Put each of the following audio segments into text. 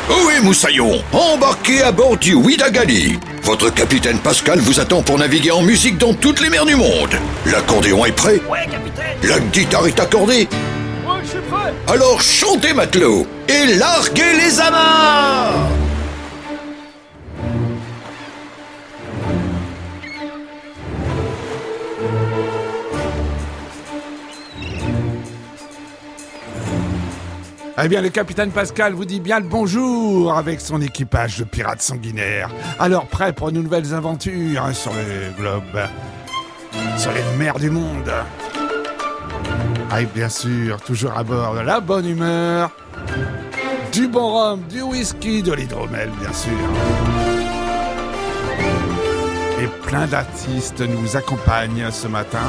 Ohé Moussaillon, embarquez à bord du Ouidagali. Votre capitaine Pascal vous attend pour naviguer en musique dans toutes les mers du monde. L'accordéon est prêt? Ouais, capitaine. La guitare est accordée? Ouais, je suis prêt. Alors chantez matelot et larguez les amarres. Eh bien, le capitaine Pascal vous dit bien le bonjour avec son équipage de pirates sanguinaires. Alors, prêt pour de nouvelles aventures sur le globe, sur les mers du monde. Ah, et bien sûr, toujours à bord de la bonne humeur, du bon rhum, du whisky, de l'hydromel, bien sûr. Et plein d'artistes nous accompagnent ce matin.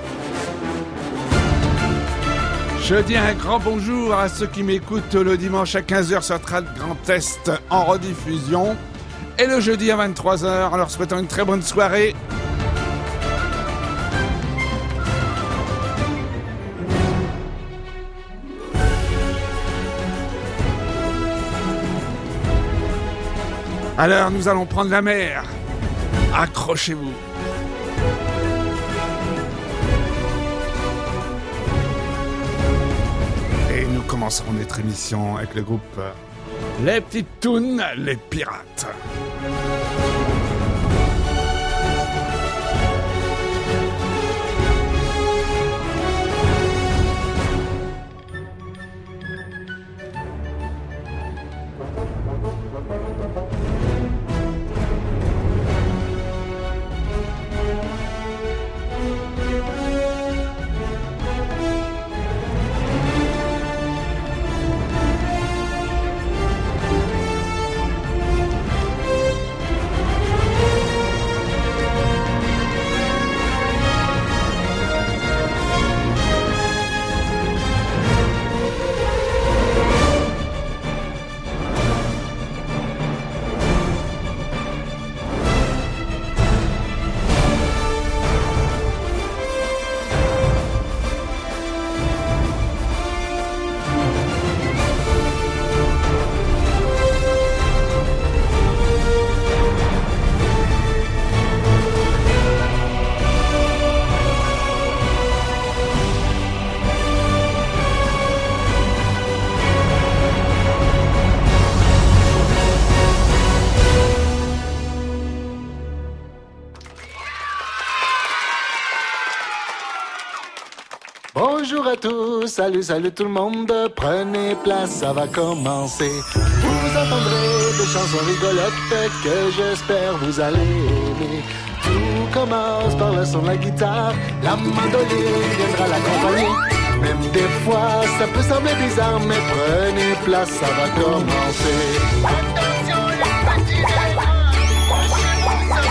Je dis un grand bonjour à ceux qui m'écoutent le dimanche à 15h sur Trad Grand Est en rediffusion et le jeudi à 23h en leur souhaitant une très bonne soirée. Alors nous allons prendre la mer. Accrochez-vous. Et nous commencerons notre émission avec le groupe Les Petites Tounes, les Pirates. Bonjour à tous, salut tout le monde, prenez place, ça va commencer. Vous entendrez des chansons rigolotes que j'espère vous allez aimer. Tout commence par le son de la guitare, la mandoline viendra l'accompagner. Même des fois ça peut sembler bizarre, mais prenez place, ça va commencer. Attention les petits rêves, chez moi ça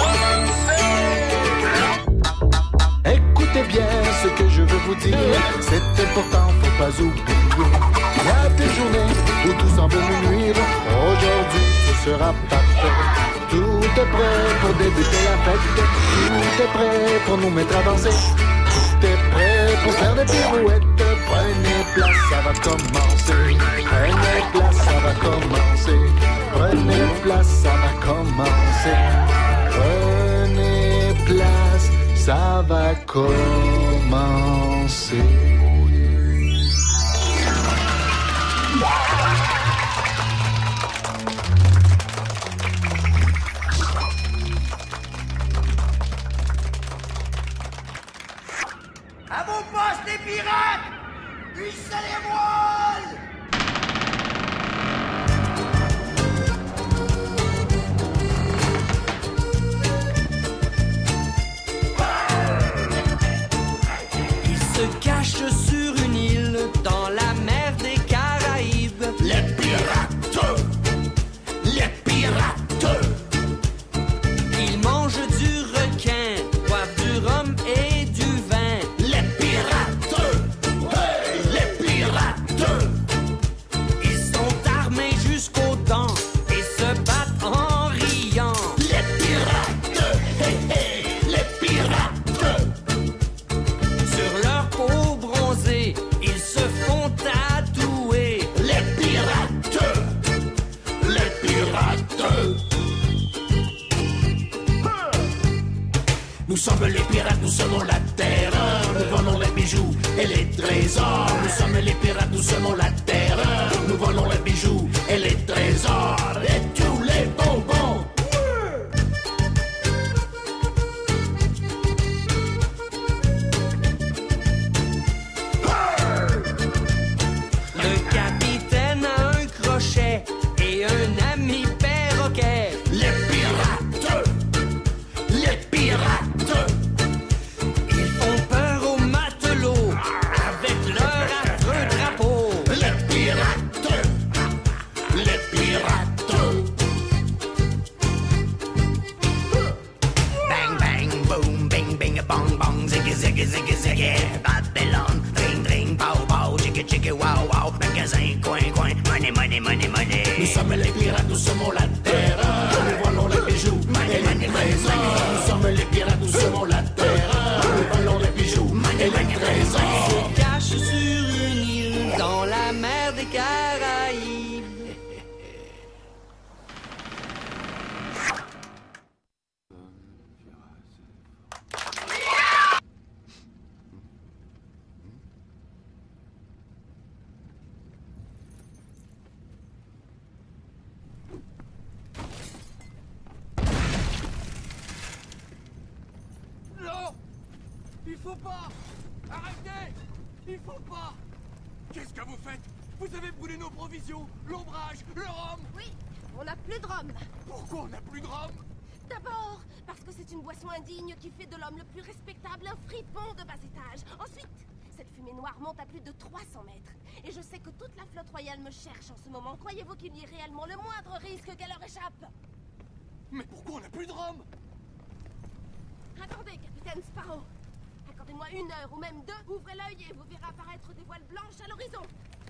va commencer. Écoutez bien ce que je veux vous dire, c'est important, faut pas oublier. Il y a des journées où tout semble nous nuire, aujourd'hui ce sera parfait. Tout est prêt pour débuter la fête, tout est prêt pour nous mettre à danser. Tout est prêt pour faire des pirouettes, prenez place, ça va commencer. Prenez place, ça va commencer. Prenez place, ça va commencer. Prenez place, ça va commencer. À vos postes, les pirates! Hissez les voiles! Il se cache semons la terreur. Nous volons les bijoux et les trésors. Nous sommes les pirates, nous semons la terreur. Nous volons les bijoux et les trésors et tous les bonbons. Le capitaine a un crochet et un ami perroquet. Les pirates, les pirates. Ils font peur aux matelots avec leur affreux drapeau. Les pirates, les pirates. Bang bang boom, bing bing bong bong, ziggy ziggy ziggy ziggy. Babylone, dring dring, pow pow, chicky chicky wow wow. Magasin coin coin, money money money money. Nous sommes les pirates, nous sommes la terreur. Nous volons les bijoux et les trésors. Nous sommes les pirates, nous sommes la terreur. Nous volons les bijoux et les trésors. Se cache sur une île dans la mer des Caraïbes. Non! Il faut pas! Arrêtez! Il faut pas! Qu'est-ce que vous faites? Vous avez brûlé nos provisions, l'ombrage, le rhum! Oui, on n'a plus de rhum. Pourquoi on n'a plus de rhum? D'abord, parce que c'est une boisson indigne qui fait de l'homme le plus respectable un fripon de bas étage. Ensuite, cette fumée noire monte à plus de 300 mètres. Et je sais que toute la flotte royale me cherche en ce moment. Croyez-vous qu'il y ait réellement le moindre risque qu'elle leur échappe? Mais pourquoi on n'a plus de rhum? Attendez, capitaine Sparrow. Accordez-moi 1 heure ou même 2. Ouvrez l'œil et vous verrez apparaître des voiles blanches à l'horizon.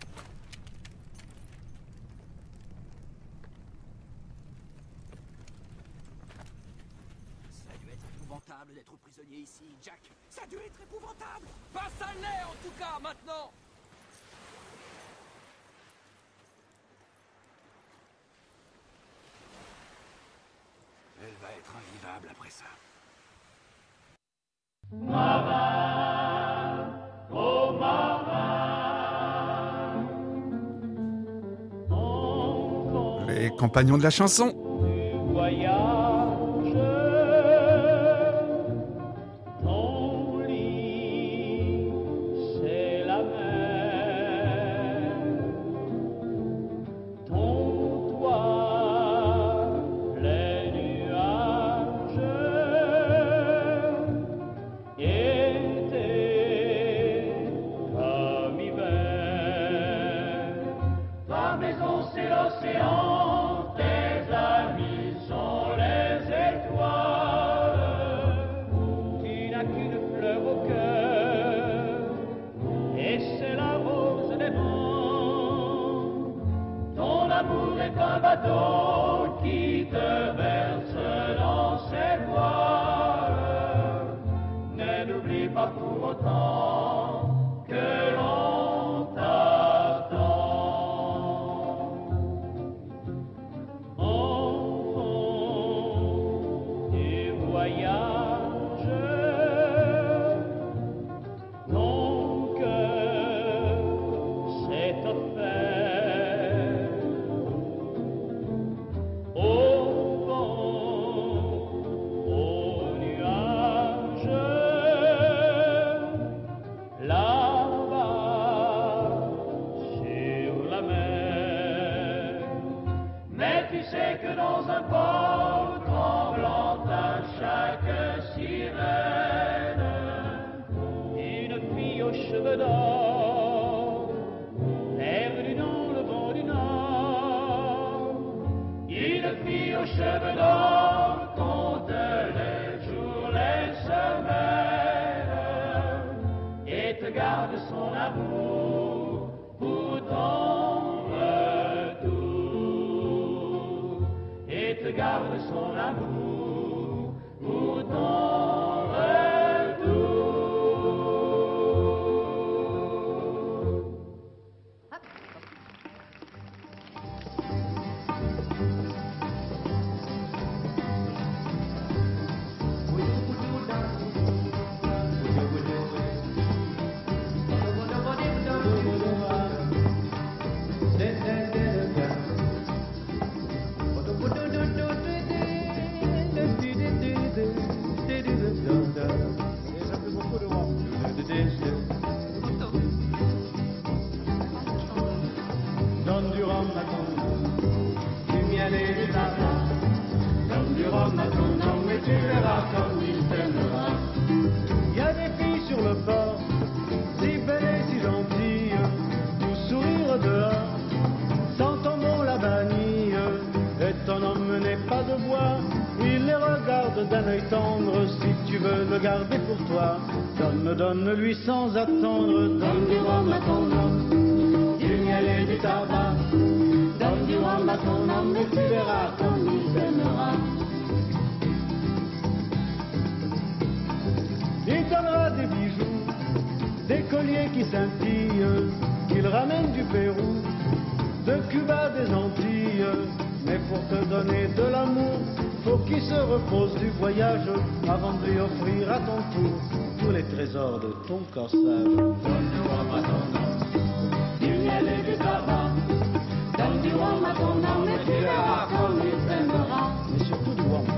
Ça a dû être épouvantable d'être prisonnier ici, Jack. Ça a dû être épouvantable. Pas ça l'est en tout cas maintenant. Elle va être invivable après ça. Les compagnons de la chanson. Ton lit, c'est la mer. Ton toit, les nuages. Été comme hiver. Ta maison, c'est l'océan. Tes amis sont les étoiles. Tu n'as qu'une fleur au cœur, et c'est la rose des vents. Ton amour est un bateau qui te berce dans ses voiles. Mais n'oublie pas pour autant que l'on t'attend. Enfant du voyage, ton cœur s'est offert au vent, aux nuages, là-bas sur la mer. Mais tu sais que dans un port tremblant à chaque sirène, une fille aux cheveux d'or, perdue dans le vent du nord, une fille aux cheveux d'or compte les jours, les semaines, et te garde son amour pour ton retour, et te garde son amour pour ton retour. rhum à ton homme, du miel et du tabac. Donne du rhum à ton homme et tu verras comme il t'aimera. Y a des filles sur le port, si belles et si gentilles, tout sourire dehors, sentant bon la vanille. Et ton homme n'est pas de bois, il les regarde d'un œil tendre. Si tu veux le garder pour toi, donne-lui sans attendre. Donne du rhum à ton homme, du miel et du tabac. Donne du rhum à ton homme et tu verras comme il t'aimera. Il donnera des bijoux, des colliers qui scintillent, qu'il ramène du Pérou, de Cuba, des Antilles. Mais pour te donner de l'amour, faut qu'il se repose du voyage avant de lui offrir à ton tour tous les trésors de ton corsage. Donne du rhum à ton homme, du miel et du tabac. Donne du rhum à ton homme et tu verras comme il t'aimera. Mais surtout du rhum.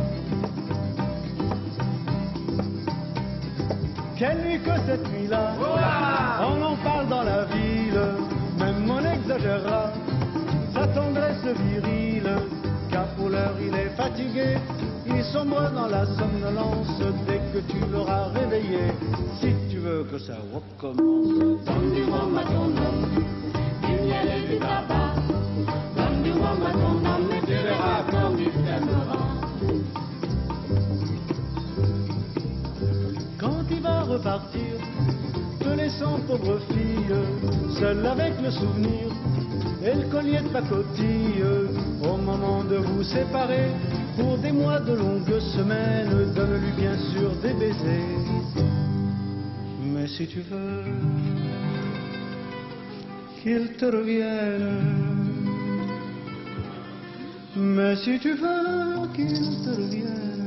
Quelle nuit que cette nuit-là, on en parle dans la ville, même on exagérera sa tendresse virile, car pour l'heure il est fatigué, il sombre dans la somnolence dès que tu l'auras réveillé, si tu veux que ça recommence. Donne du rhum à ton homme, du miel et du tabac. Donne du rhum à ton homme et tu verras comme il t'aimera. Quand il va repartir, te laissant pauvre fille, seule avec le souvenir et le collier de pacotille, au moment de vous séparer, pour des mois de longues semaines, donne-lui bien sûr des baisers. Mais si tu veux qu'il te revienne, mais si tu veux qu'il te revienne,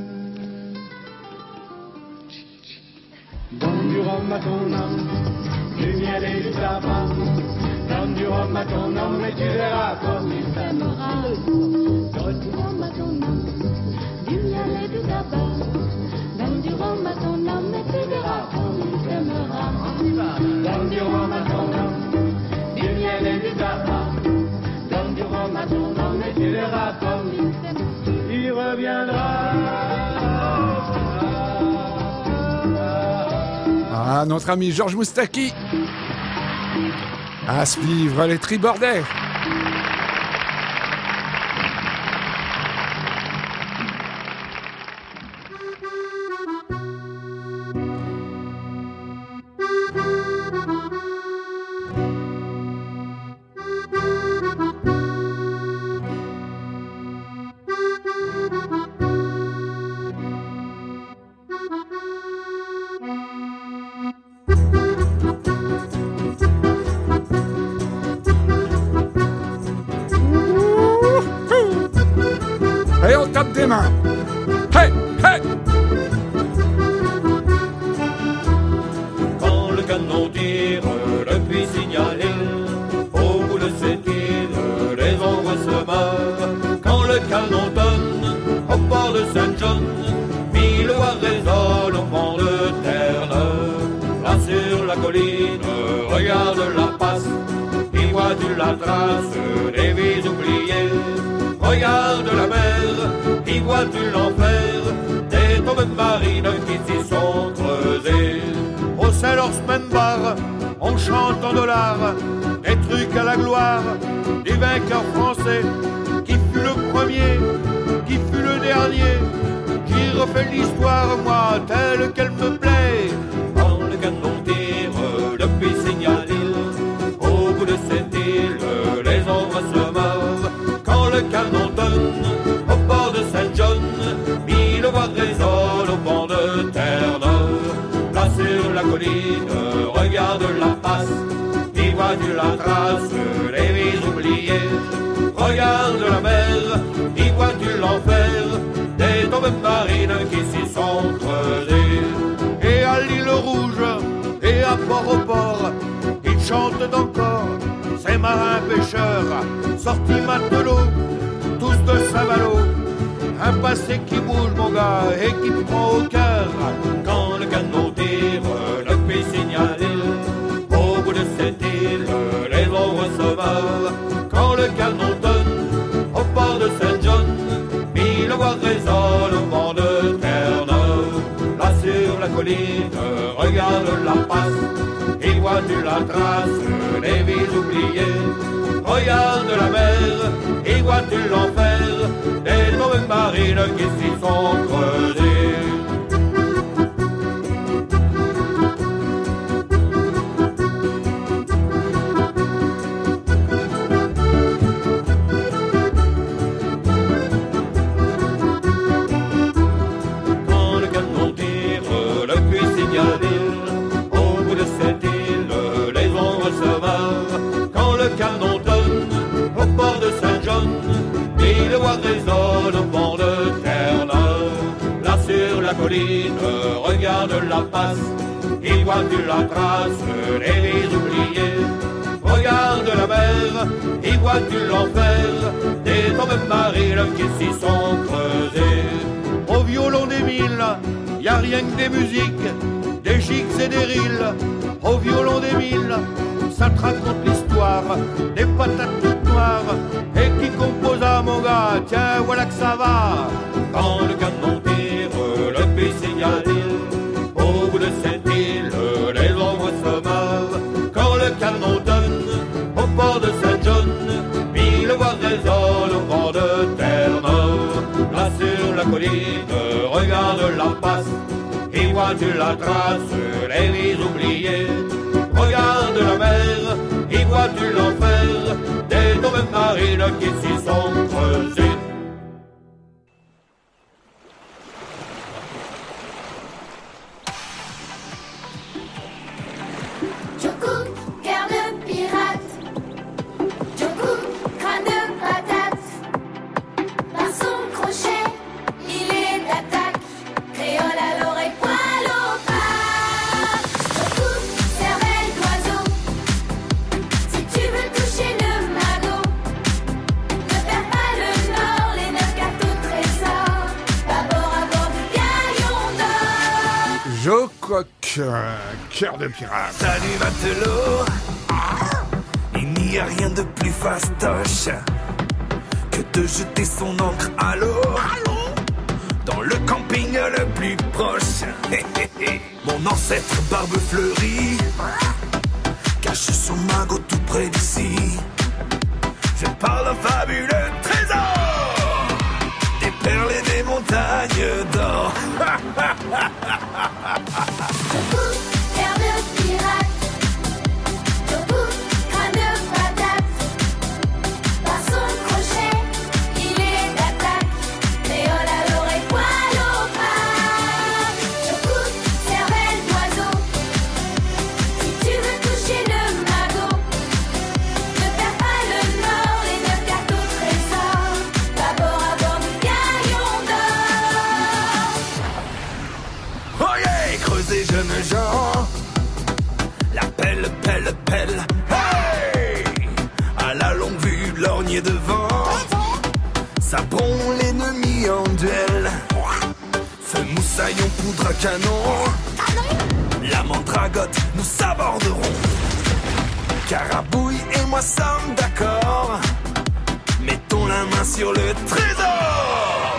donne du rhum à ton homme, du miel et du tabac. Donne du rhum à ton homme et tu verras comme il t'aimera. Donne du rhum à ton homme, du miel et du tabac. Donne du rhum à ton homme et tu verras comme il t'aimera. Donne du rhum à ton homme, du miel et du tabac. Donne du rhum à ton homme et tu verras comme il t'aimera. Il reviendra. Ah, notre ami Georges Moustaki. À suivre les tribordais. Et on tape des mains. Hey, hey. Quand le canon tire, le puits signalé, au bout de cette île, les ombres se meurent. Quand le canon tonne, au port de Saint-John, 1000 voix résonnent au fond de Terre-Neuve. Là sur la colline, regarde la passe, y vois-tu la trace des vies oubliées. Regarde la mer, y vois-tu l'enfer des tombes marines qui s'y sont creusées. Au Sailor's-Man Bar, on chante en dollars des trucs à la gloire du vainqueur français qui fut le premier, qui fut le dernier, qui refait l'histoire, moi, telle qu'elle me plaît. Quand le canon tire, le puits signale l'île, au bout de cette île, les ombres se meurent. Quand le canon tonne, au port de Saint-John, 1000 voix résonnent au pont de Terre-Neuve. Là sur la colline, regarde la passe, y vois-tu la trace des vies oubliées. Regarde la mer, y vois-tu l'enfer des tombes marines qui s'y sont creusées. Et à l'île Rouge, et à Port-au-Port, ils chantent encore ces marins pêcheurs, sortis matelots, tous de Saint-Malo. Un passé qui bouge, mon gars, et qui prend au cœur. Quand le canon tire, le puits signale l'île, au bout de cette île, les ombres se meurent. Quand le canon résonne au vent de Terre-Neuve. Là sur la colline, regarde la passe, et vois-tu la trace des vies oubliées. Regarde la mer, et vois-tu l'enfer des tombes marines qui s'y sont creusées. Quand le canon tire depuis Signalville, au bout de cette île, les ombres se meurent. Quand le canon tonne au port de Saint-John, mille voix résonnent au vent de Terre-Neuve. Là sur la colline, regarde la passe, y vois-tu la trace des vies oubliées. Regarde la mer, y vois-tu l'enfer des tombes marines qui s'y sont creusées. Au violon des milles, y a rien que des musiques, des chics et des rilles. Au violon des milles, ça te raconte l'histoire des patates toutes noires. Et qui compose à mon gars, tiens voilà que ça va. Quand le canon tire depuis Signalville, au bout de cette île, les ombres se meurent. Quand le canon donne au port de Saint-John, mille voix résonnent au vent de Terre-Neuve. Là sur la colline, regarde la passe, et vois-tu la trace des vies oubliées. Regarde la mer, et vois-tu l'enfer des tombes marines qui s'y sont creusées. Djokou, cœur de pirate. Djokou, crâne de patate. Par son crochet, il est d'attaque. Créole à l'oreille, poil au pas. Djokou, cervelle d'oiseau. Si tu veux toucher le magot, ne perds pas le nord, les 9 cartes au trésor. Bâbord à bord du galion d'or. Jocoq, cœur de pirate. Salut matelot, il n'y a rien de plus fastoche que de jeter son ancre à l'eau dans le camping le plus proche. Mon ancêtre barbe fleurie cache son magot tout près d'ici. Je parle d'un fabuleux trésor, des perles et des montagnes d'or. Djokou, cœur de pirate. Djokou, crâne de patate. Par son crochet, il est d'attaque. Créole à l'oreille, poil au pas. Djokou, cervelle d'oiseau. Si tu veux toucher le magot, ne perds pas le nord, les 9 cartes au trésor. Bâbord à bord du galion d'or. Oh yeah, creusez jeunes gens, la pelle, pelle, pelle, hey! À la longue vue, lorgnée devant, ça bombe l'ennemi en duel. Feu moussaillon, poudre à canon, la mandragote, nous s'aborderons. Carabouille et moi sommes d'accord, mettons la main sur le trésor.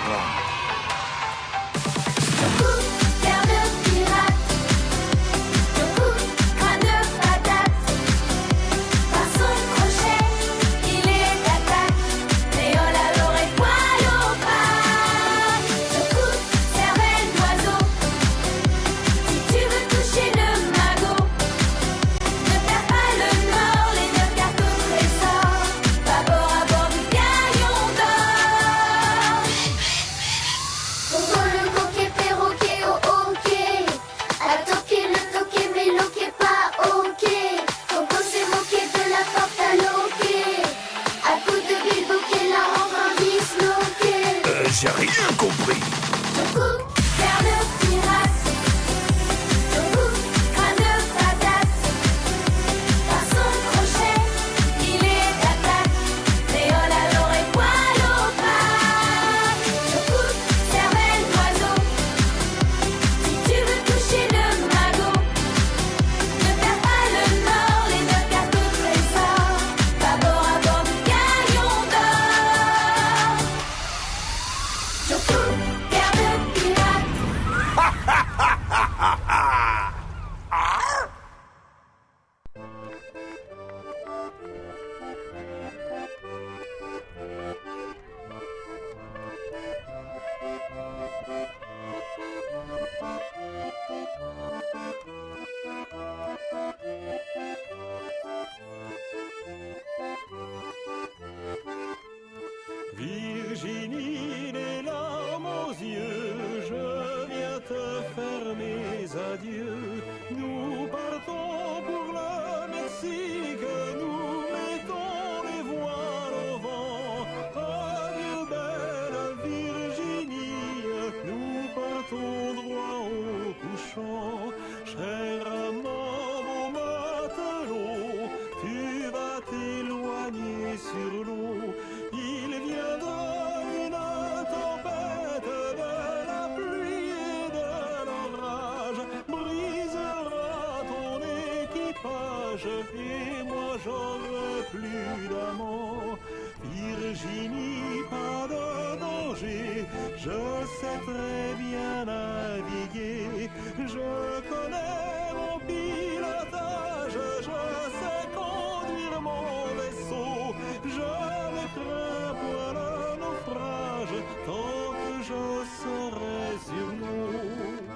Djokou, cœur de pirate. Djokou, crâne de patate. Par son crochet, il est d'attaque. Créole à l'oreille, poil au pas. Djokou, cervelle d'oiseau. Si tu veux toucher le magot, ne perds pas le nord, les 9 cartes au trésor. Bâbord à bord du galion d'or. Coco, le coquet, perroquet, oh ok. À toquer, le toquet, mais loquet pas ok. Coco s'est moqué de la porte à loquer. À coup de bilboquet, la rentre disloquée. J'ai rien compris. Djokou, cœur de pirate. Djokou, crâne de patate. Par son crochet, il est d'attaque. Créole à l'oreille, poil au pas. Djokou, cervelle d'oiseau. Si tu veux toucher le magot, ne perds pas le nord, les 9 cartes au trésor. Bâbord à bord du galion d'or. Djokou. Virginie, les larmes aux yeux, je viens te faire mes adieux. Nous partons pour le Mexique, nous mettons les voiles au vent. Adieu belle Virginie, nous partons droit au couchant. Cher amant, mon matelot, tu vas t'éloigner sur l'eau. Il viendra une tempête, de la pluie et de l'orage, brisera ton équipage et moi j'aurai plus d'amant. Virginie, pas de danger, je sais très bien naviguer, je connais mon pilotage, je sais conduire mon vaisseau, je ne crains point le naufrage tant que je serai sur l'eau.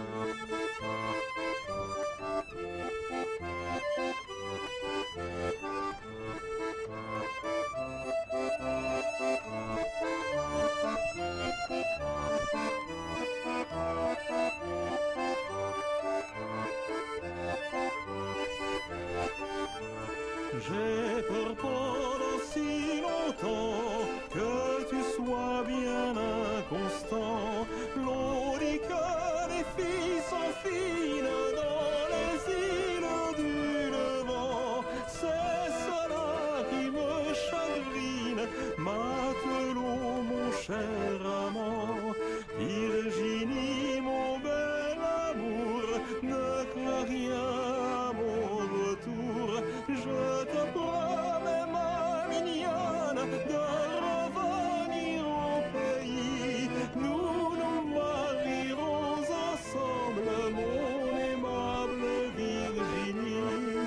J'ai peur pendant si longtemps que tu sois bien inconstant. L'on dit que les filles sont fines dans les îles du Levant. C'est cela qui me chagrine, matelot, mon cher amant. Virginie, mon bel amour, ne crains rien à mon retour. Je te promets, ma mignonne, de revenir au pays. Nous nous marierons ensemble, mon aimable Virginie.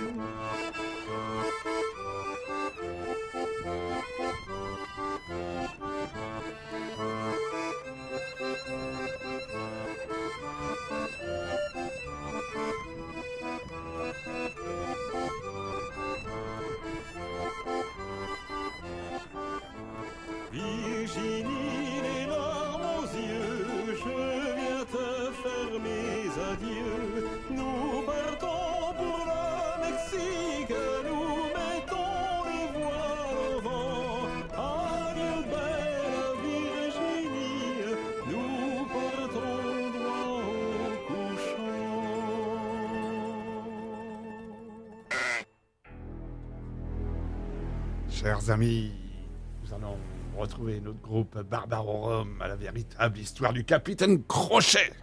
Virginie, les larmes aux yeux, je viens te faire mes adieux. Nous partons pour le Mexique, nous mettons les voiles au vent. Adieu belle Virginie, nous partons droit au couchant. Chers amis, nous allons retrouver notre groupe Barbarorum à la véritable histoire du capitaine Crochet.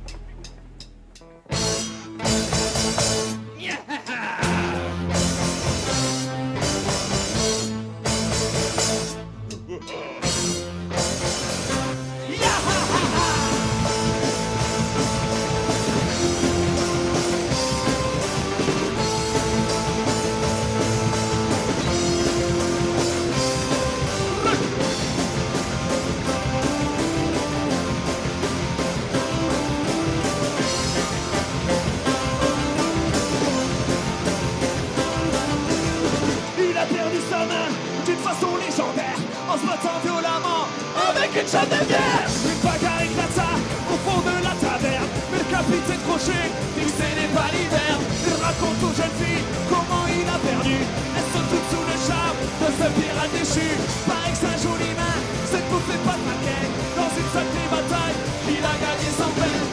En se battant violemment avec une chaîne de bière. Une bagarre éclata au fond de la taverne. Mais le capitaine Crochet dit que ce n'est pas l'hiver. Il raconte aux jeunes filles comment il a perdu. Elles sont toutes sous le charme de ce pirate déchu. Paraît que c'est un joli main, cette bouffe n'est pas de maquette. Dans une sacrée bataille, il a gagné sans peine.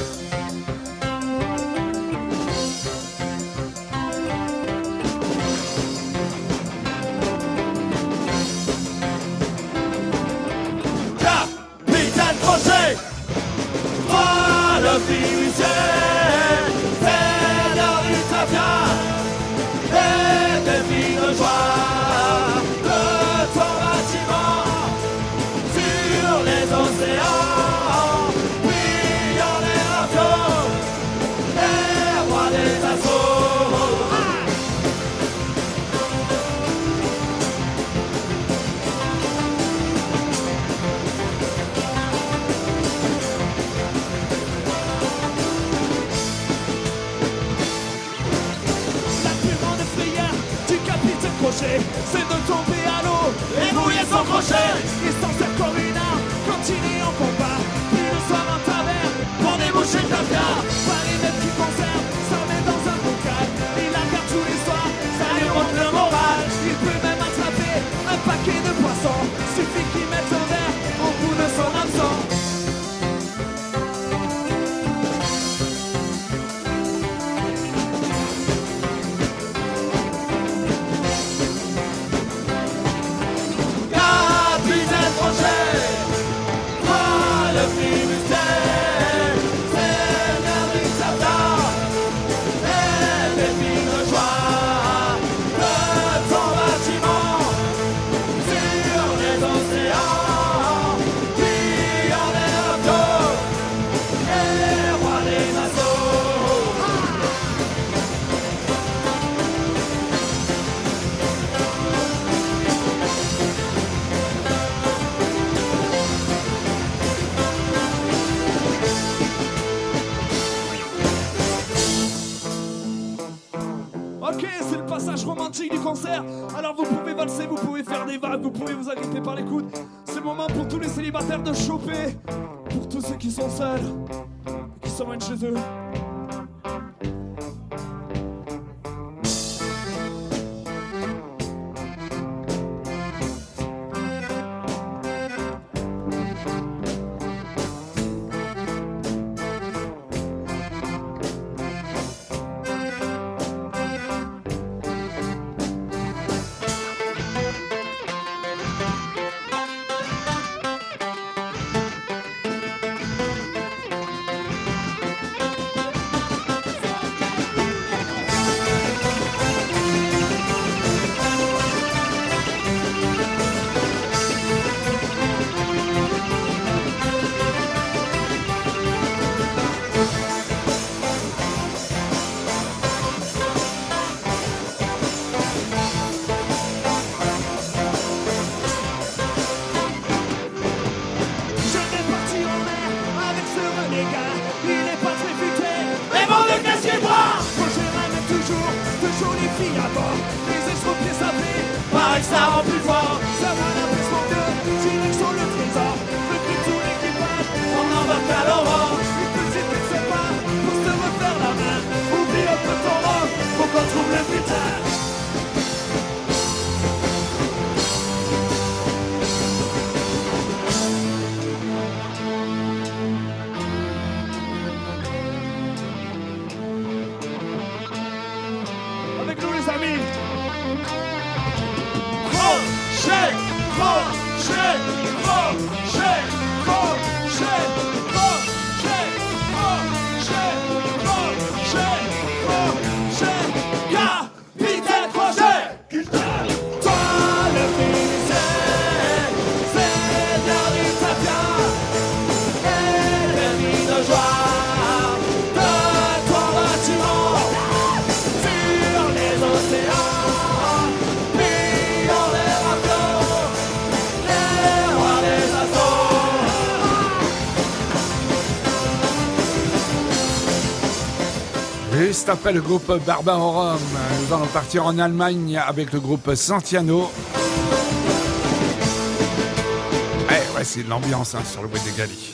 Le fiduciaire, c'est leur utopia, et des filles de joie, de ton bâtiment, sur les océans, brillant les avions, les rois des assauts. romantique du concert. Alors vous pouvez valser, vous pouvez faire des vagues, vous pouvez vous agripper par les coudes. C'est le moment pour tous les célibataires de choper. Pour tous ceux qui sont seuls, qui s'emmènent chez eux. Ça rend plus fort, ça va l'impression de direction le trésor. Le cri de tout l'équipage, on embarque à l'orange. Une petite qui se part pour se refaire la main. Oublie un peu ton rôle, faut qu'on trouve le putain. Avec nous les amis. Crochet, crochet, crochet, crochet, crochet, crochet, crochet, crochet, capitaine crochet. Toi le finisseur, señorita bien, et permis de joie de ton bâtiment sur les océans. Juste après le groupe Barbarorum, nous allons partir en Allemagne avec le groupe Santiano. Ouais, c'est de l'ambiance sur le bois des Galis.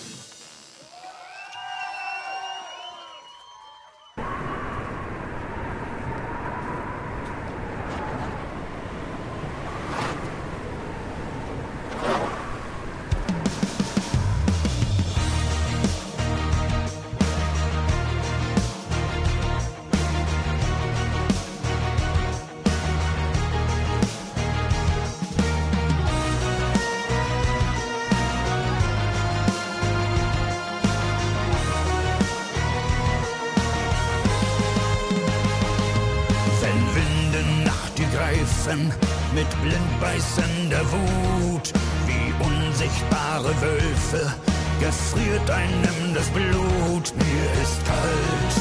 Mit blindbeißender Wut, wie unsichtbare Wölfe, gefriert einem das Blut. Mir ist kalt,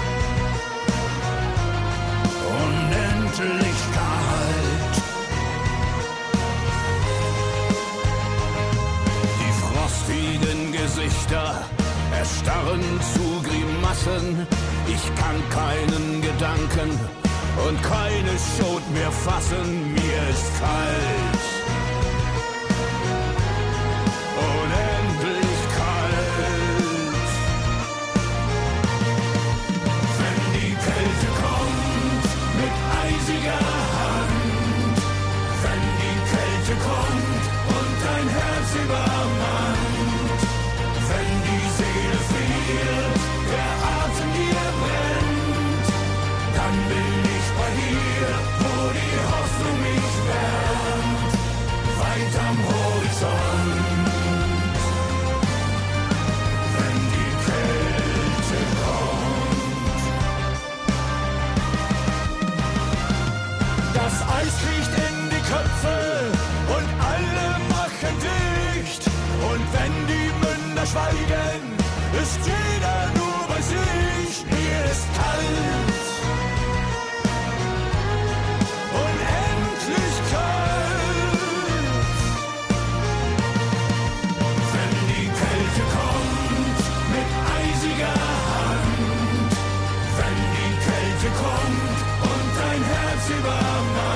unendlich kalt. Die frostigen Gesichter erstarren zu Grimassen. Ich kann keinen Gedanken und keine Schot mehr fassen, mir ist kalt, unendlich kalt. Wenn die Kälte kommt mit eisiger Hand, wenn die Kälte kommt und dein Herz übermannt, wenn die Seele friert, der Atem dir brennt, dann bin ich bei dir, wo die Hoffnung mich wärmt, weit am Horizont. Wenn die Kälte kommt, das Eis kriecht in die Köpfe und alle machen dicht. Und wenn die Münder schweigen, ist jeder nur bei sich. Mir ist kalt, unendlich kalt. Wenn die Kälte kommt mit eisiger Hand, wenn die Kälte kommt und dein Herz übermannt,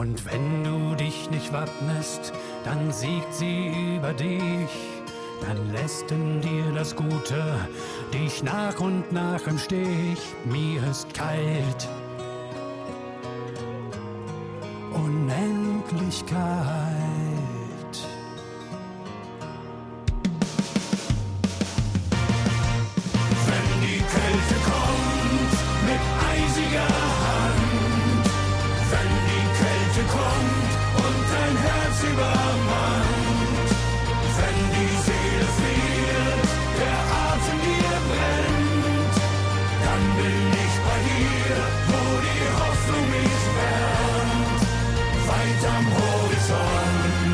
Und wenn du dich nicht wappnest, dann siegt sie über dich. Dann lässt dir das Gute dich nach und nach im Stich. Mir ist kalt, unendlich kalt. Wenn die Kälte kommt mit eisiger Hand, wenn die Kälte kommt und dein Herz übermannt, wenn die Seele friert, der Atem dir brennt, dann bin ich bei dir, wo die Hoffnung mich wärmt, weit am Horizont.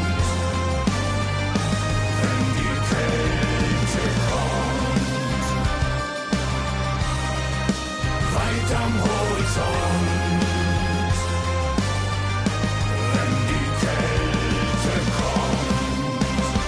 Wenn die Kälte kommt, weit am Horizont. Wenn die Kälte kommt.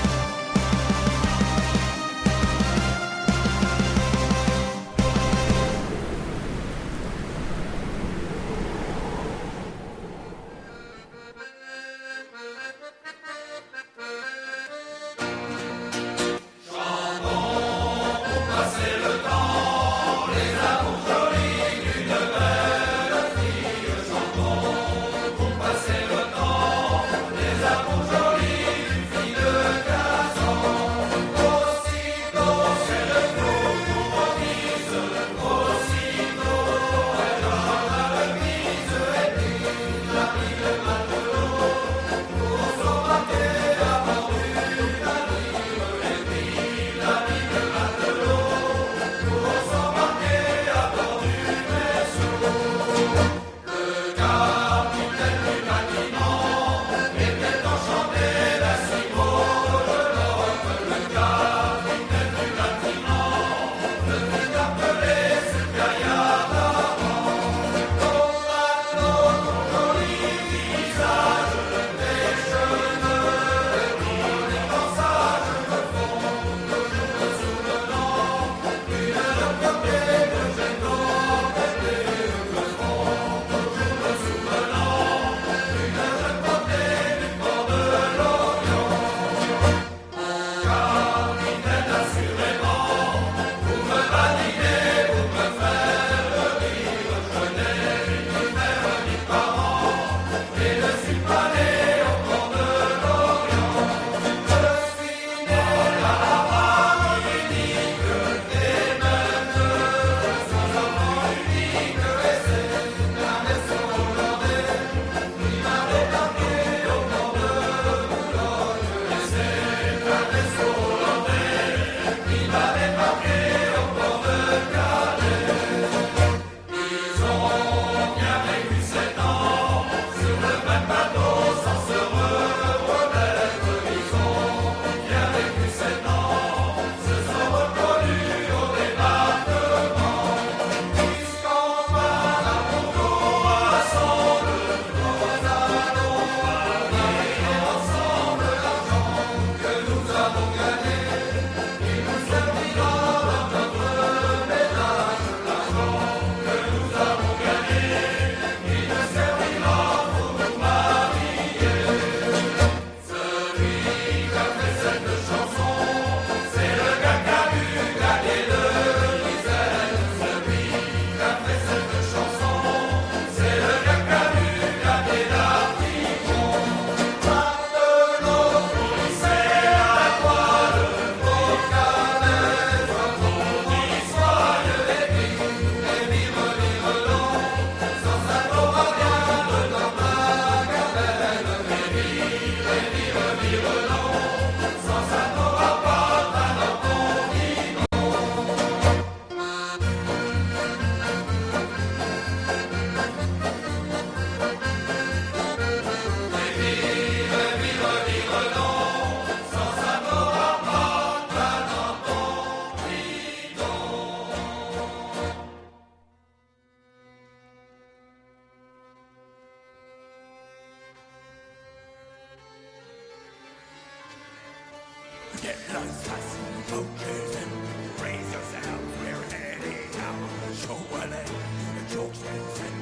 Get those hustling focus and raise yourselves, we're heading out. Show a leg, the jokes and send me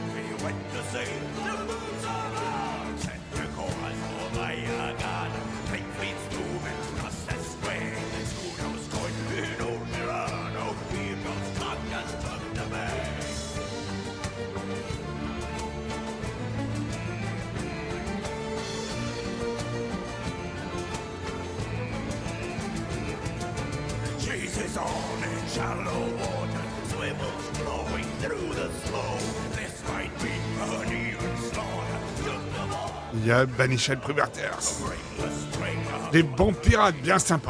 when the sails and moons are out. Set the chorus for my God. Make fleets moving across the square. Schoolhouse going in old Milano. Heroes conquers from the bay. Chases on in shallow water, swivels flowing through the slow. This might be an even slaughter. Il y a Banichel Pruberters. Des bons pirates bien sympas.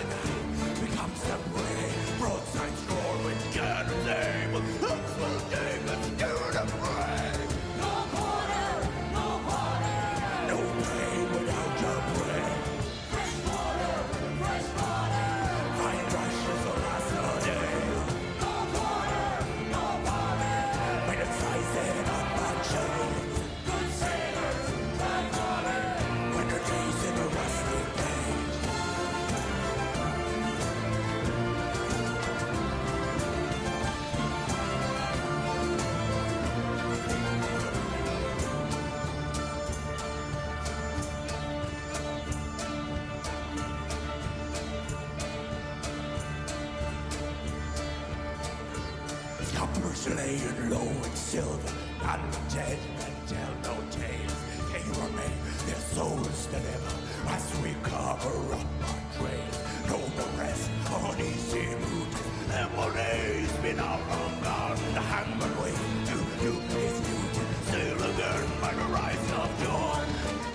Coppers laying low in silver, undead and tell no tales. They remain their souls deliver as we cover up our trails. No the rest on easy route, Emily's been out on guard. The hangman way to do his duty, sail again by the rise of dawn.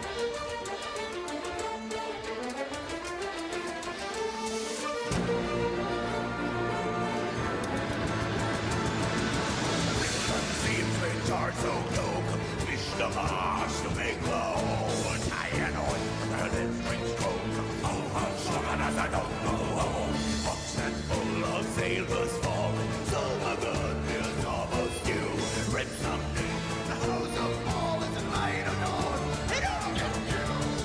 So low, fish the marsh to make low. Tie and on, and then spring stroke. Oh, how strong as I don't know. Box and full of sailors falling. So my good is almost due. Rip something, the house of fall is a light of dawn. It all gets you.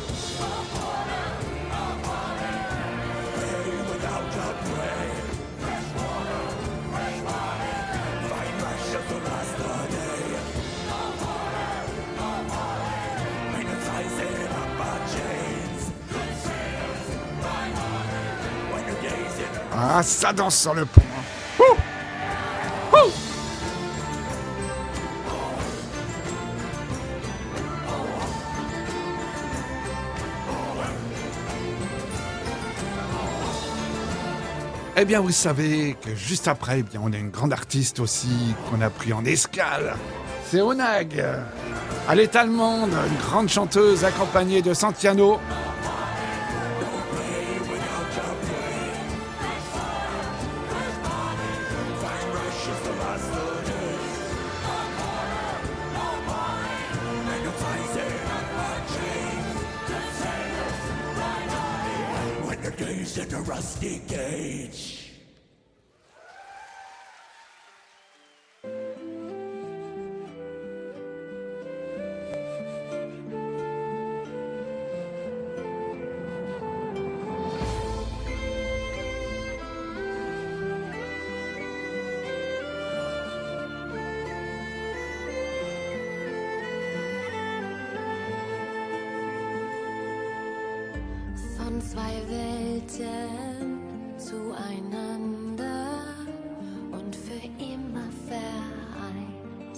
Pray without a pray. Fresh water, find precious to last the day. Ah, ça danse sur le pont. Ouh Ouh Eh bien, vous savez que juste après, eh bien, on a une grande artiste aussi qu'on a pris en escale. C'est Onag. Elle est allemande, une grande chanteuse accompagnée de Santiano. In a rusty cage. Von zwei Welten zueinander und für immer vereint.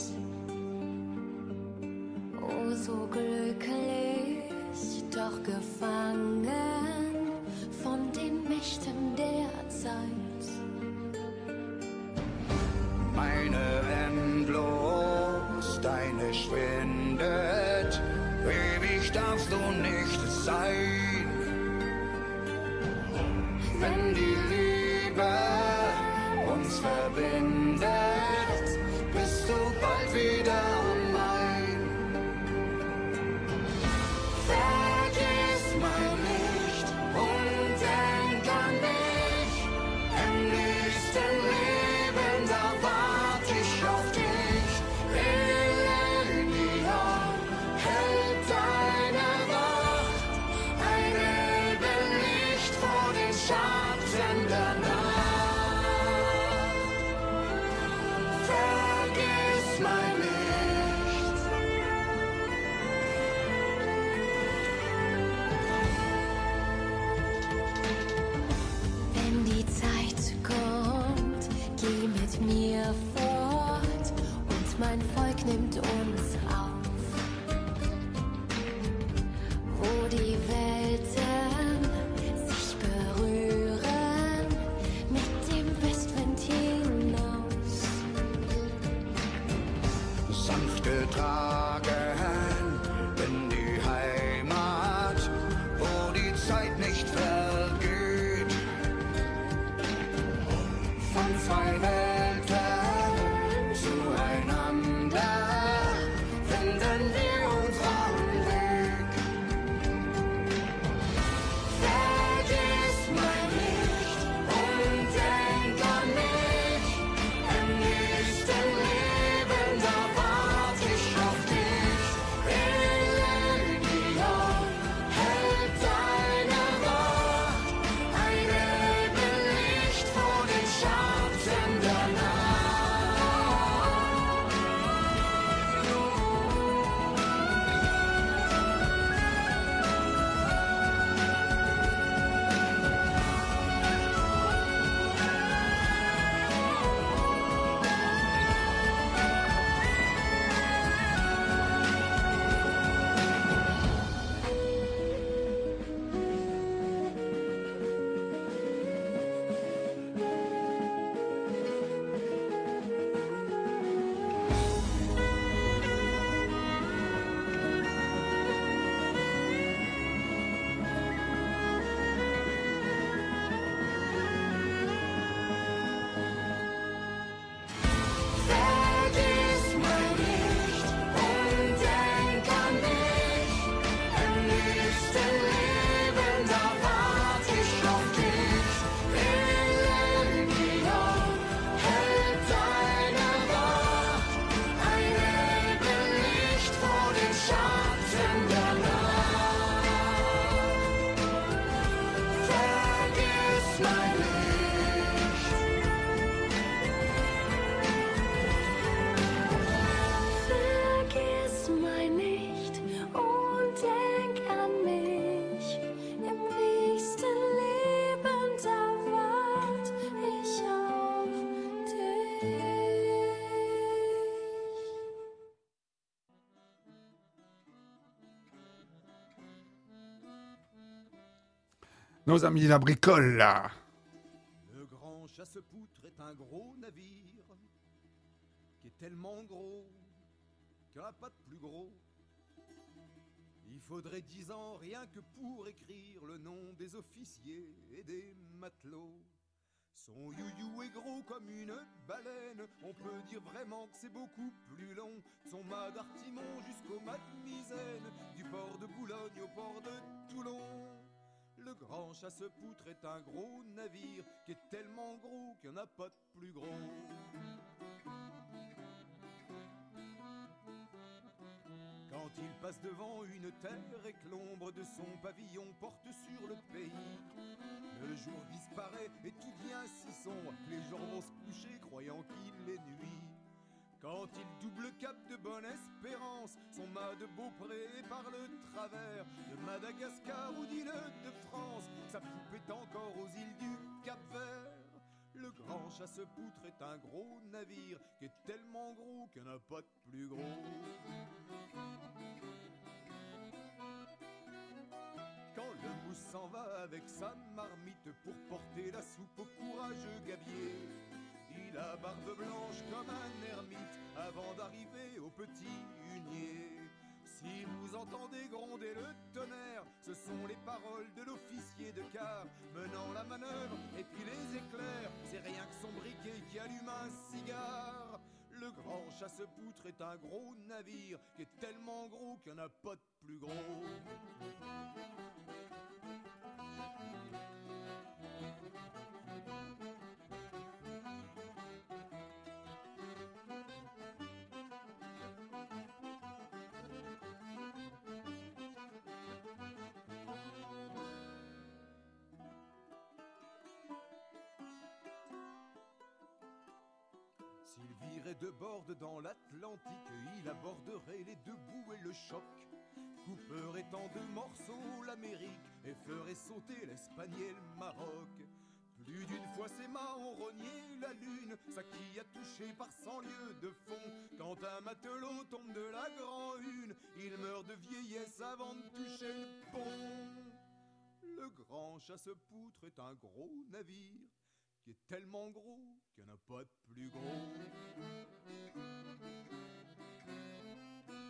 Oh, so glücklich, doch gefangen von den Mächten der Zeit. Meine endlos, deine schwindet, ewig darfst du nicht sein. Wenn die Liebe uns verbindet, bist du bald wieder mein. Vergiss mein Licht und denk an mich. Im nächsten Leben, da wart ich auf dich. Elenia hält deine Wacht, ein Elbenlicht vor den Schatten der Nacht. Tagen, in die Heimat, wo die Zeit nicht vergeht. Von zwei Welten zueinander finden wir unseren Weg. Vergiss mein Licht und denk an mich. Im nächsten Leben, da wart ich auf dich. Elydion hält deine Wacht. Ein Leben vor den Schatten der Nacht. Vergiss mein Licht und denk an mich. Im nächsten Leben, da wart ich auf dich. Elydion hält deine Wacht. Ein Leben vor den Schatten der Nacht. Vergiss mein Licht. Vergiss mein Licht und denk an mich. Im nächsten Leben, da wart ich auf dich. Nos amis la bricole, là. Le grand chasse-poutre est un gros navire qui est tellement gros qu'il n'y en a pas de plus gros. Il faudrait 10 ans rien que pour écrire le nom des officiers et des matelots. Son you-you est gros comme une baleine, on peut dire vraiment que c'est beaucoup plus long. De son mât d'Artimon jusqu'au mât de Misaine, du port de Boulogne au port de Toulon. Le grand chasse-poutre est un gros navire qui est tellement gros qu'il n'y en a pas de plus gros. Quand il passe devant une terre et que l'ombre de son pavillon porte sur le pays, le jour disparaît et tout devient si sombre que les gens vont se coucher croyant qu'il est nuit. Quand il double cap de Bonne-Espérance, son mât de Beaupré par le travers de Madagascar ou d'île de France, sa poupe est encore aux îles du Cap-Vert. Le grand chasse-poutre est un gros navire qui est tellement gros qu'il n'y en a pas de plus gros. Quand le mousse s'en va avec sa marmite pour porter la soupe au courageux gabier, il a barbe blanche comme un ermite avant d'arriver au petit hunier. Si vous entendez gronder le tonnerre, ce sont les paroles de l'officier de quart menant la manœuvre et puis les éclairs, c'est rien que son briquet qui allume un cigare. Le grand chasse-poutre est un gros navire qui est tellement gros qu'il n'y en a pas de plus gros. S'il virait de bord dans l'Atlantique, il aborderait les deux bouts et le choc, couperait en deux morceaux l'Amérique et ferait sauter l'Espagne et le Maroc. Plus d'une fois ses mains ont rogné la lune, ça qui a touché par 100 lieues de fond. Quand un matelot tombe de la grand-une, il meurt de vieillesse avant de toucher le pont. Le grand chasse-poutre est un gros navire qui est tellement gros qu'il n'y en a pas de plus gros.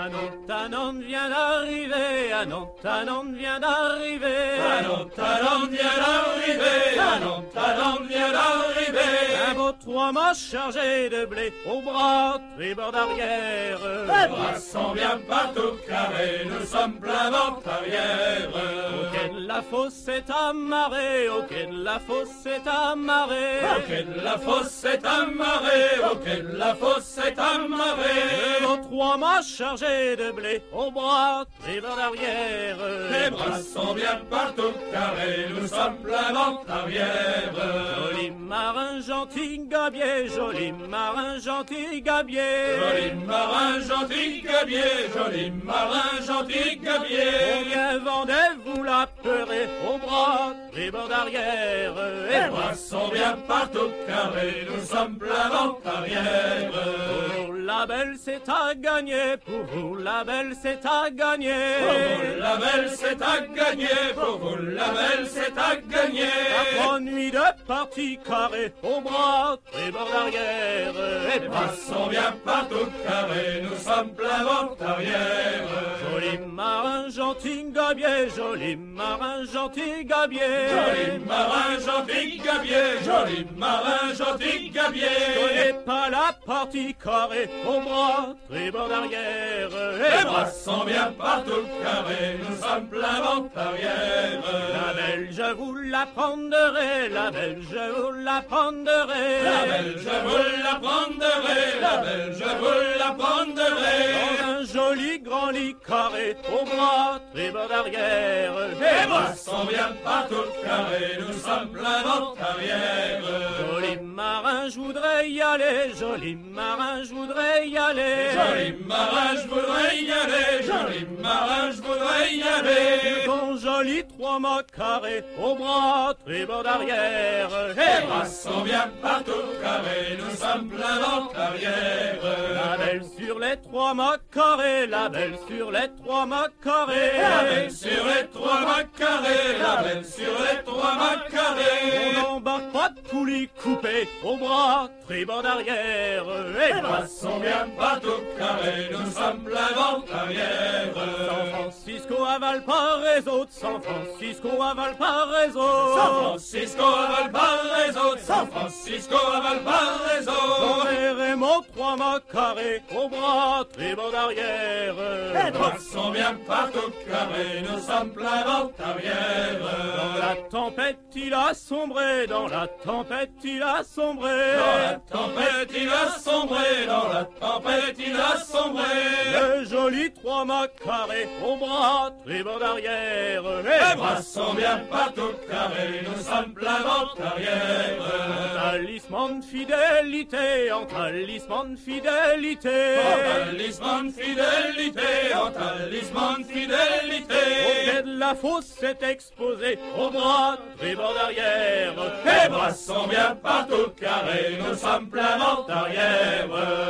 Nantes vient d'arriver, Nantes vient d'arriver, Nantes vient d'arriver, Nantes vient d'arriver. Un beau 3 mâts chargé de blé au bras, tribord d'arrière. Les bras sont bien partout carrés, nous sommes plein vent arrière. Au quai de la fosse est amarré, au quai de la fosse est amarré, au quai de la fosse est amarré, au quai de la fosse est amarré. Le beau 3 mâts chargé de blé au bras, tribord d'arrière. Les bras sont bien partout carrés, nous sommes plein vent arrière. Joli marin gentil gabier, joli marin gentil gabier, joli marin gentil gabier, joli marin gentil gabier. Combien vendez-vous la peurée au bras, tribord d'arrière? Les bras sont bien partout carrés, nous sommes plein vent arrière. Pour vous la belle c'est à gagner, pour vous la belle c'est à gagner, pour vous la belle c'est à gagner, pour vous la belle c'est à gagner. Après nuit de partie carrée au bras, tribord d'arrière. Les bras sont bien partout carrés, nous sommes plein vent arrière. Joli marin gentil gabier, joli marin gentil gabier, joli marin gentil gabier, joli marin gentil gabier. Connais pas la partie carrée au bras, tribord d'arrière. Les bras sont bien partout carrés, nous sommes plein vent arrière. La belle je vous la prendrai, la belle je vous la prendrai, la belle je vous la prendrai, la belle je vous la prendrai. Dans un joli grand lit carré au bras, tribord d'arrière. Les bras sont bien partout carrés, nous sommes plein vent arrière. Joli marin je voudrais y aller, joli marin je voudrais y aller, joli marin je voudrais y aller, joli marin je voudrais y aller. Ton joli 3 mâts carrés au bras, tribord d'arrière. Les bras sont bien partout carrés, nous sommes plein vent arrière. La belle sur les 3 mâts carrés, la belle sur les 3 mâts carrés, la belle sur les 3 mâts carrés, la belle sur les 3 mâts carrés. On n'embarque pas de poulie coupée au bras, tribord d'arrière. Les bras sont bien partout carrés, nous sommes plein vent arrière. San Francisco à Valparaiso, San Francisco à Valparaiso, San Francisco à Valparaiso, San Francisco à Valparaiso. J'enverrai mon 3 mâts carrés au bras, tribord d'arrière. Les bras sont bien partout carrés, nous sommes plein vent arrière. Dans la tempête il a sombré, dans la tempête il a sombré, dans la tempête il a sombré, dans la tempête il a sombré. Le joli 3 mâts carrés au bras, tribord d'arrière. Les bras sont bien partout carrés, nous sommes plein vent arrière. En talisman de fidélité, en talisman de fidélité, en talisman de fidélité, en talisman de fidélité. Au quai de la fosse c'est exposé au bras, tribord d'arrière. Les bras sont bien partout carrés, nous sommes plein vent arrière.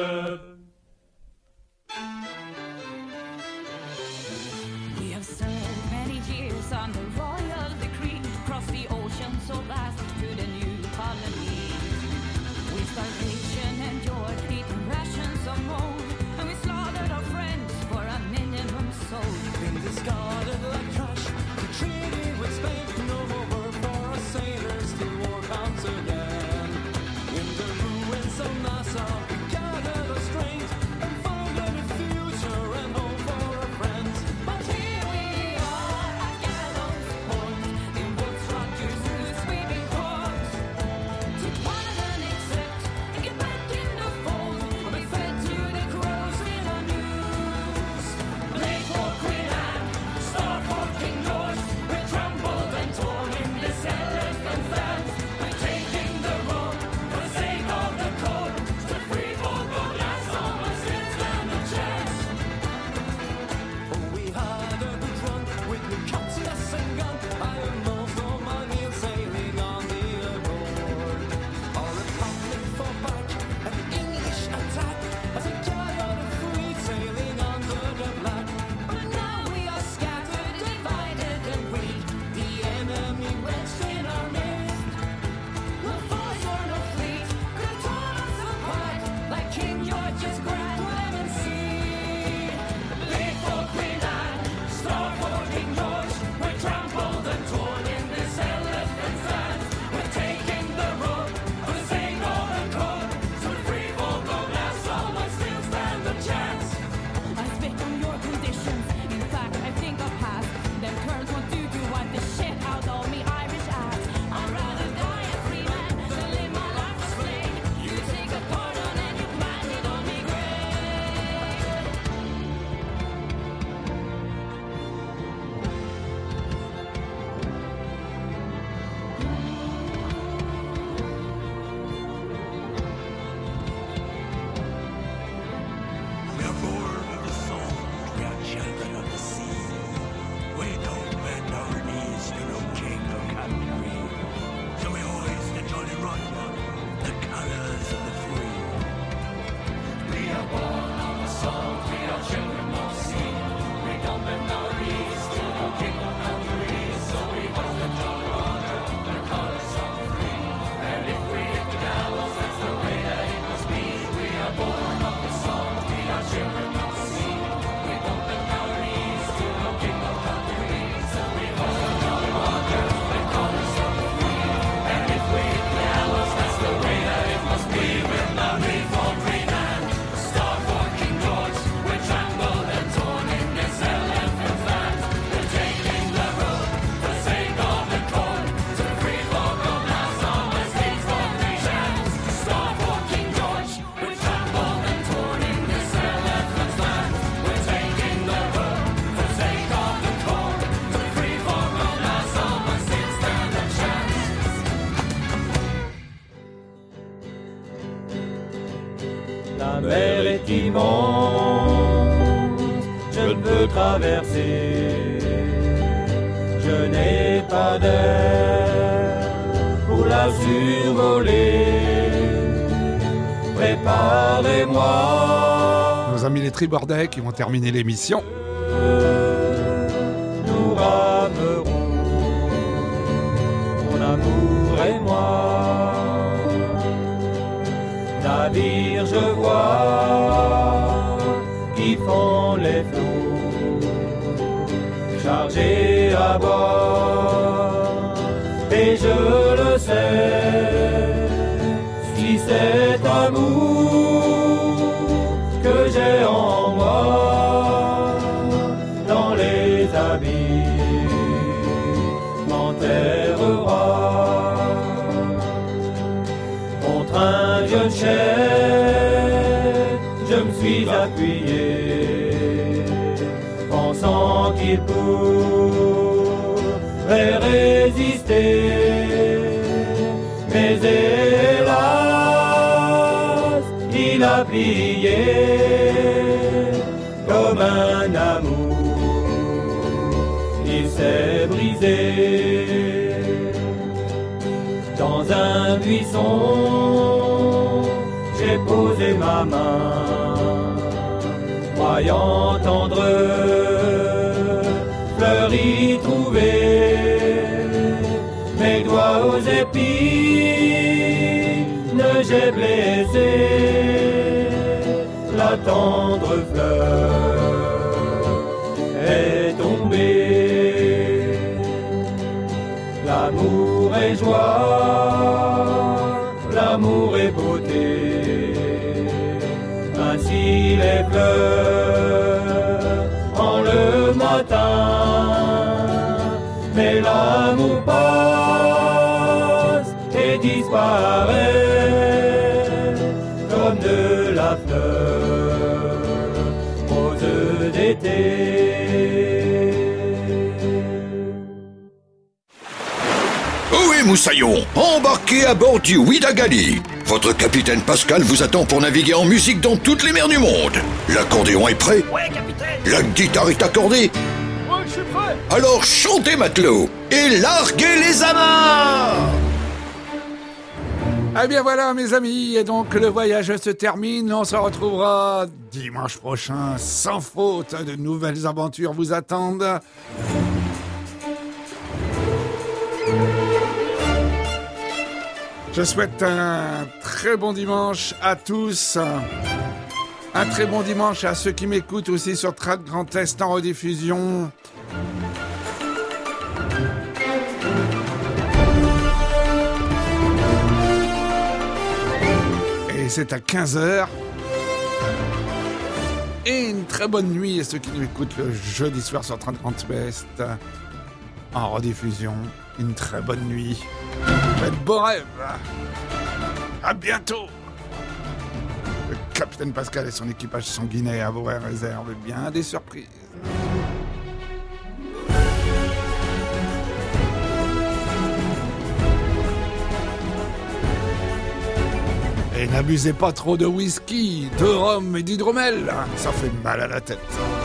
We have served many years on the royal decree, crossed the ocean so vast to the new colony. With starvation endured, eating rations of mold, and we slaughtered our friends for a minimum soul. Been discarded like trash, the treaty with Spain, no more work for our sailors till war comes again. In the ruins of Nassau, we gathered our strength. La mer est immense, je ne peux traverser. Je n'ai pas d'air pour la survoler. Préparez-moi. Nos amis les Tribordais qui vont terminer l'émission. Nous ramerons, mon amour et moi. Navires je vois qui font les flots, chargés à bord. Et je le sais, si cet amour que j'ai en moi, dans les abîmes, m'enterrera. Contre un vieux chêne, je me suis appuyé, pensant qu'il pourrait résister. Mais hélas, il a plié comme un amour, il s'est brisé. Dans un buisson, j'ai posé ma main, croyant tendre fleur y trouver. Mes doigts aux épines, j'ai blessé la tendre fleur est tombée. L'amour est joie, l'amour est beauté. Ainsi les fleurs en le matin, mais l'amour passe et disparaît comme de la fleur rose d'été. Ohé Moussaillon, embarquez à bord du Ouidagali. Votre capitaine Pascal vous attend pour naviguer en musique dans toutes les mers du monde. L'accordéon est prêt? Ouais, capitaine. La guitare est accordée? Ouais, je suis prêt. Alors chantez, matelot, et larguez les amarres! Eh bien voilà mes amis, et donc le voyage se termine, on se retrouvera dimanche prochain sans faute, de nouvelles aventures vous attendent. Je souhaite un très bon dimanche à tous, un très bon dimanche à ceux qui m'écoutent aussi sur Track Grand Est en rediffusion. Et c'est à 15h. Et une très bonne nuit à ceux qui nous écoutent le jeudi soir sur 30 Grand Ouest en rediffusion. Une très bonne nuit. Faites beaux rêves. À bientôt. Le capitaine Pascal et son équipage sanguinaire à vous réservent bien des surprises. Et n'abusez pas trop de whisky, de rhum et d'hydromel. Ça fait mal à la tête.